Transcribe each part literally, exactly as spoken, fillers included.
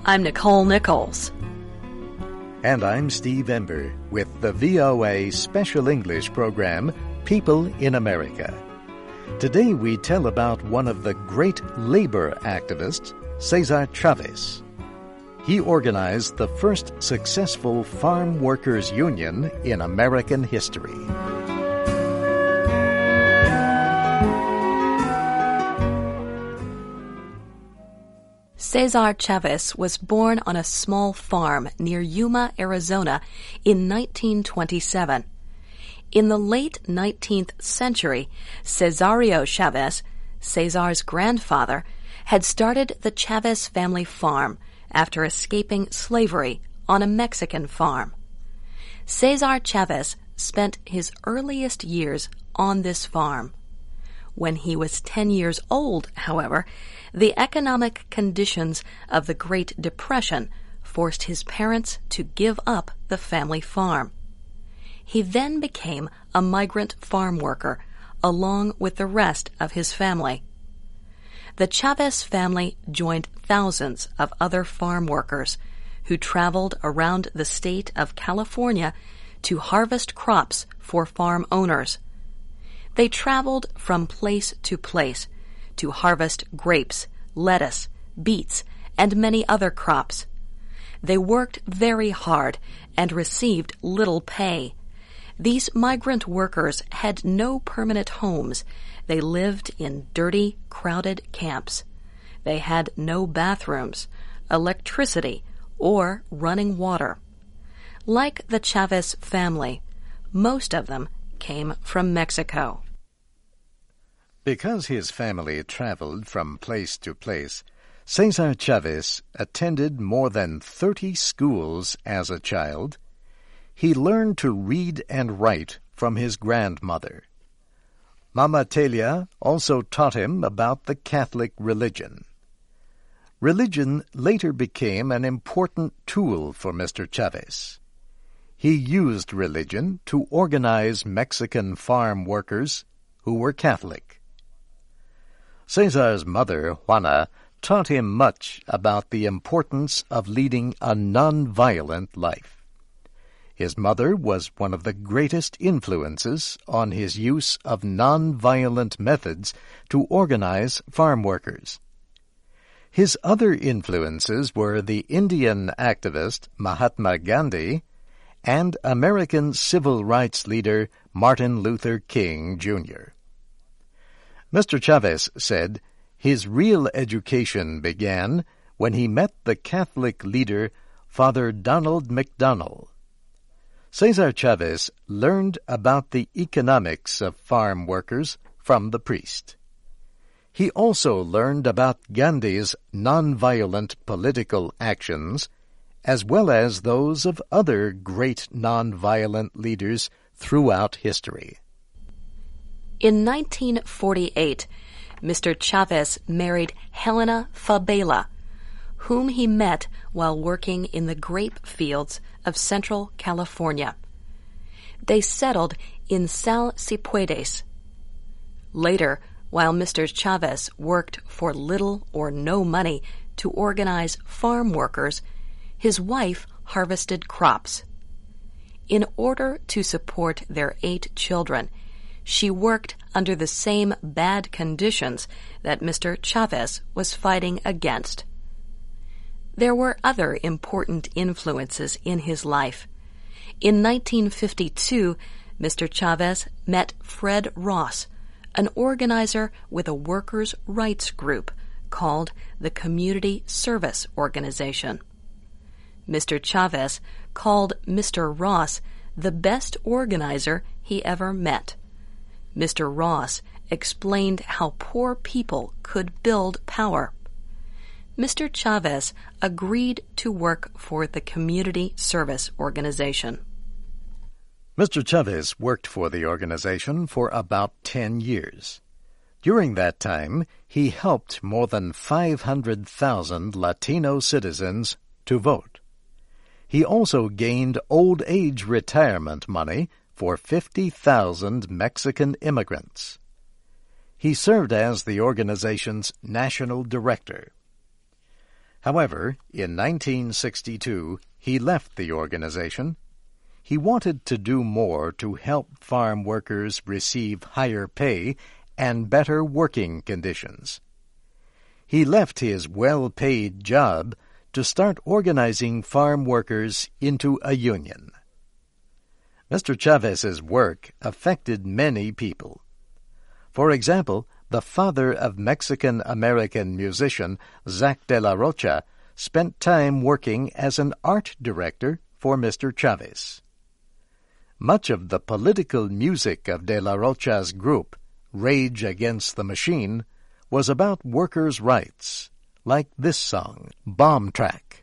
I'm Nicole Nichols. And I'm Steve Ember with the V O A Special English program, People in America. Today we tell about one of the great labor activists, Cesar Chavez. He organized the first successful farm workers' union in American history. Cesar Chavez was born on a small farm near Yuma, Arizona in nineteen twenty-seven. In the late nineteenth century, Cesario Chavez, Cesar's grandfather, had started the Chavez family farm after escaping slavery on a Mexican farm. Cesar Chavez spent his earliest years on this farm. When he was ten years old, however, the economic conditions of the Great Depression forced his parents to give up the family farm. He then became a migrant farm worker, along with the rest of his family. The Chavez family joined thousands of other farm workers who traveled around the state of California to harvest crops for farm owners. They traveled from place to place to harvest grapes, lettuce, beets, and many other crops. They worked very hard and received little pay. These migrant workers had no permanent homes. They lived in dirty, crowded camps. They had no bathrooms, electricity, or running water. Like the Chavez family, most of them came from Mexico. Because his family traveled from place to place, Cesar Chavez attended more than thirty schools as a child. He learned to read and write from his grandmother. Mama Telia also taught him about the Catholic religion. Religion later became an important tool for Mister Chavez. He used religion to organize Mexican farm workers who were Catholic. Cesar's mother, Juana, taught him much about the importance of leading a non-violent life. His mother was one of the greatest influences on his use of non-violent methods to organize farm workers. His other influences were the Indian activist Mahatma Gandhi and American civil rights leader Martin Luther King, Junior Mister Chavez said his real education began when he met the Catholic leader Father Donald McDonald. Cesar Chavez learned about the economics of farm workers from the priest. He also learned about Gandhi's nonviolent political actions, as well as those of other great nonviolent leaders throughout history. In nineteen forty-eight, Mister Chavez married Helena Fabela, whom he met while working in the grape fields of Central California. They settled in Sal Cipuedes. Later, while Mister Chavez worked for little or no money to organize farm workers, his wife harvested crops. In order to support their eight children, she worked under the same bad conditions that Mister Chavez was fighting against. There were other important influences in his life. In nineteen fifty-two, Mister Chavez met Fred Ross, an organizer with a workers' rights group called the Community Service Organization. Mister Chavez called Mister Ross the best organizer he ever met. Mister Ross explained how poor people could build power. Mister Chavez agreed to work for the Community Service Organization. Mister Chavez worked for the organization for about ten years. During that time, he helped more than five hundred thousand Latino citizens to vote. He also gained old age retirement money for fifty thousand Mexican immigrants. He served as the organization's national director. However, in nineteen sixty-two, he left the organization. He wanted to do more to help farm workers receive higher pay and better working conditions. He left his well-paid job to start organizing farm workers into a union. Mister Chavez's work affected many people. For example, the father of Mexican-American musician Zack de la Rocha spent time working as an art director for Mister Chavez. Much of the political music of de la Rocha's group, Rage Against the Machine, was about workers' rights, like this song, Bomb Track.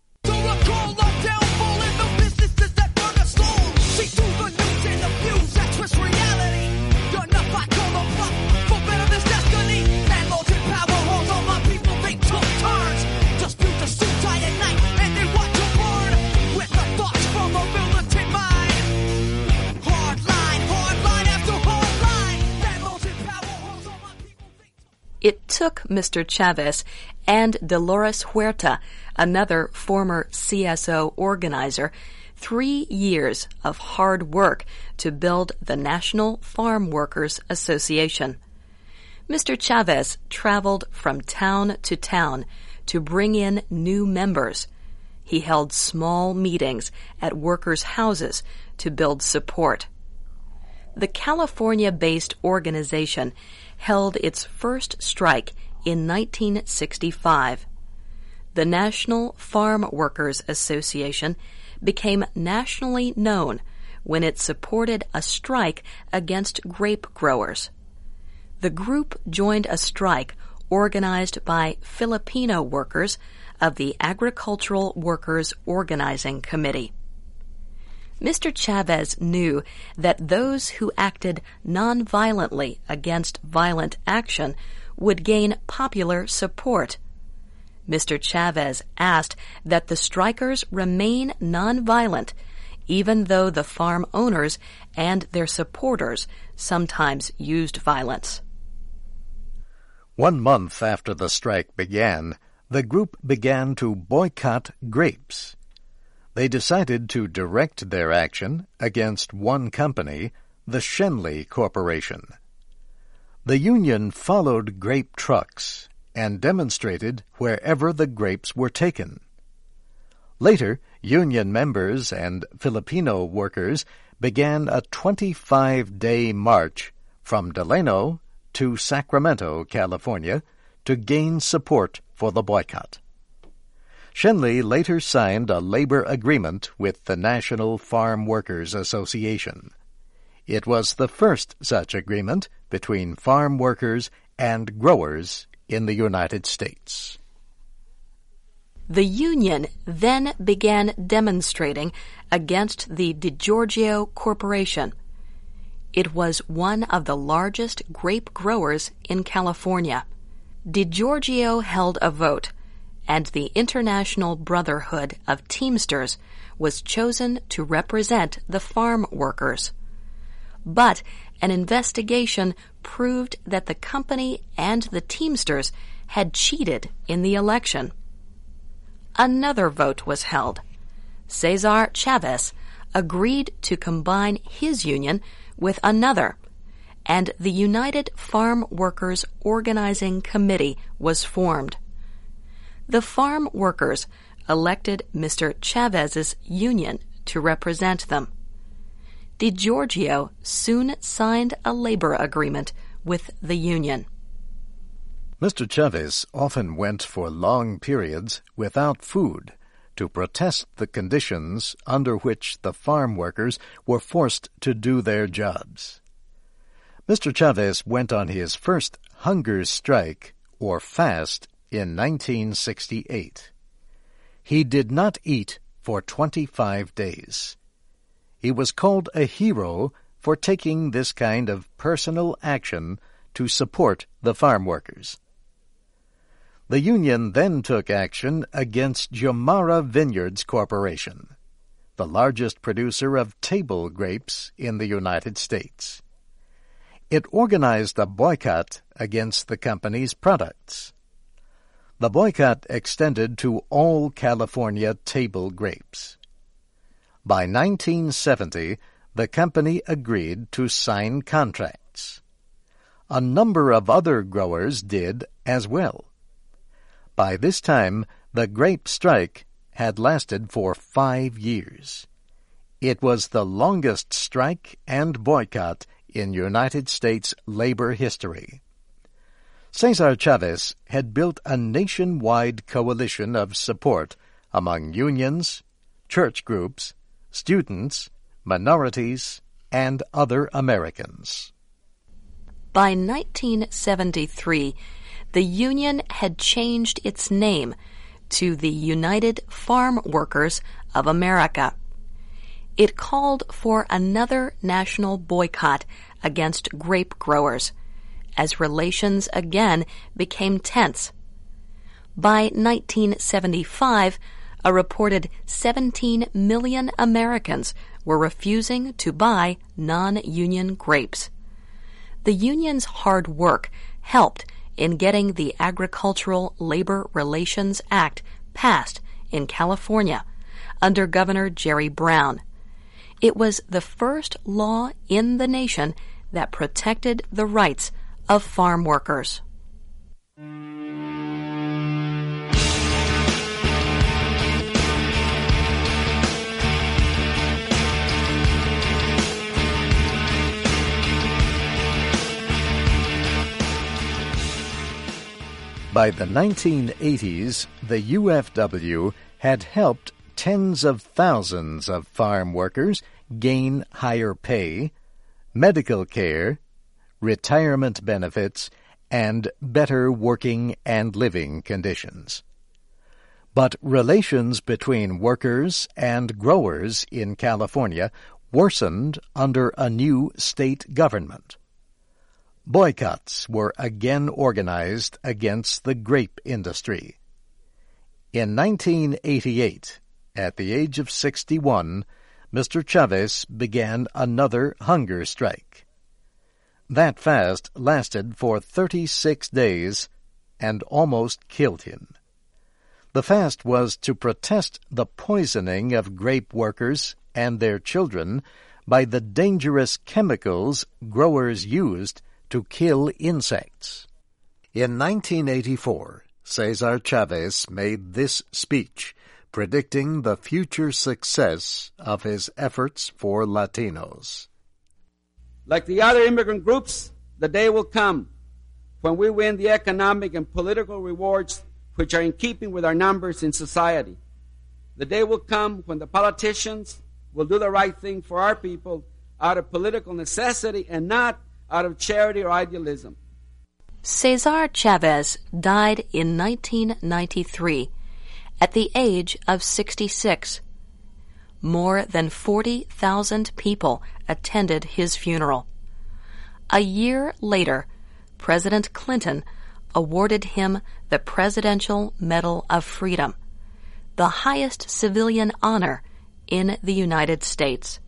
It took Mister Chavez and Dolores Huerta, another former C S O organizer, three years of hard work to build the National Farm Workers Association. Mister Chavez traveled from town to town to bring in new members. He held small meetings at workers' houses to build support. The California-based organization held its first strike in nineteen sixty-five. The National Farm Workers Association became nationally known when it supported a strike against grape growers. The group joined a strike organized by Filipino workers of the Agricultural Workers Organizing Committee. Mister Chavez knew that those who acted nonviolently against violent action would gain popular support. Mister Chavez asked that the strikers remain nonviolent, even though the farm owners and their supporters sometimes used violence. One month after the strike began, the group began to boycott grapes. They decided to direct their action against one company, the Schenley Corporation. The union followed grape trucks and demonstrated wherever the grapes were taken. Later, union members and Filipino workers began a twenty-five day march from Delano to Sacramento, California, to gain support for the boycott. Schenley later signed a labor agreement with the National Farm Workers Association. It was the first such agreement between farm workers and growers in the United States. The union then began demonstrating against the DiGiorgio Corporation. It was one of the largest grape growers in California. DiGiorgio held a vote, and the International Brotherhood of Teamsters was chosen to represent the farm workers. But an investigation proved that the company and the Teamsters had cheated in the election. Another vote was held. Cesar Chavez agreed to combine his union with another, and the United Farm Workers Organizing Committee was formed. The farm workers elected Mister Chavez's union to represent them. DiGiorgio soon signed a labor agreement with the union. Mister Chavez often went for long periods without food to protest the conditions under which the farm workers were forced to do their jobs. Mister Chavez went on his first hunger strike, or fast, in nineteen sixty-eight. He did not eat for twenty-five days. He was called a hero for taking this kind of personal action to support the farm workers. The union then took action against Jomara Vineyards Corporation, the largest producer of table grapes in the United States. It organized a boycott against the company's products. The boycott extended to all California table grapes. By nineteen seventy, the company agreed to sign contracts. A number of other growers did as well. By this time, the grape strike had lasted for five years. It was the longest strike and boycott in United States labor history. Cesar Chavez had built a nationwide coalition of support among unions, church groups, students, minorities, and other Americans. By nineteen seventy-three, the Union had changed its name to the United Farm Workers of America. It called for another national boycott against grape growers, as relations again became tense. By nineteen seventy-five, a reported seventeen million Americans were refusing to buy non-union grapes. The union's hard work helped in getting the Agricultural Labor Relations Act passed in California under Governor Jerry Brown. It was the first law in the nation that protected the rights of farm workers. By the nineteen eighties, the U F W had helped tens of thousands of farm workers gain higher pay, medical care, retirement benefits, and better working and living conditions. But relations between workers and growers in California worsened under a new state government. Boycotts were again organized against the grape industry. In nineteen eighty-eight, at the age of sixty-one, Mister Chavez began another hunger strike. That fast lasted for thirty-six days and almost killed him. The fast was to protest the poisoning of grape workers and their children by the dangerous chemicals growers used to kill insects. In nineteen eighty-four, Cesar Chavez made this speech predicting the future success of his efforts for Latinos. Like the other immigrant groups, the day will come when we win the economic and political rewards which are in keeping with our numbers in society. The day will come when the politicians will do the right thing for our people out of political necessity and not out of charity or idealism. Cesar Chavez died in nineteen ninety-three at the age of sixty-six. More than forty thousand people attended his funeral. A year later, President Clinton awarded him the Presidential Medal of Freedom, the highest civilian honor in the United States.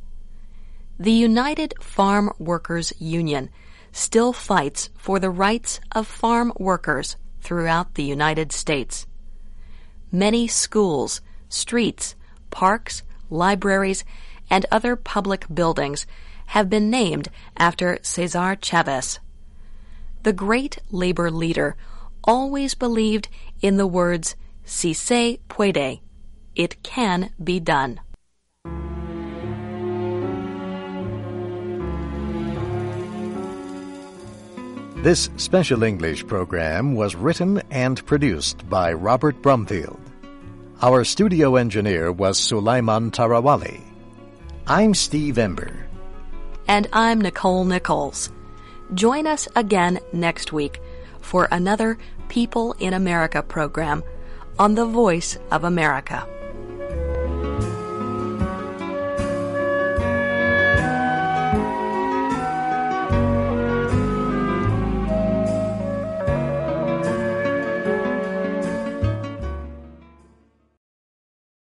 The United Farm Workers Union still fights for the rights of farm workers throughout the United States. Many schools, streets, parks, libraries, and other public buildings have been named after Cesar Chavez. The great labor leader always believed in the words, "Si se puede," it can be done. This special English program was written and produced by Robert Brumfield. Our studio engineer was Sulaiman Tarawali. I'm Steve Ember. And I'm Nicole Nichols. Join us again next week for another People in America program on the Voice of America.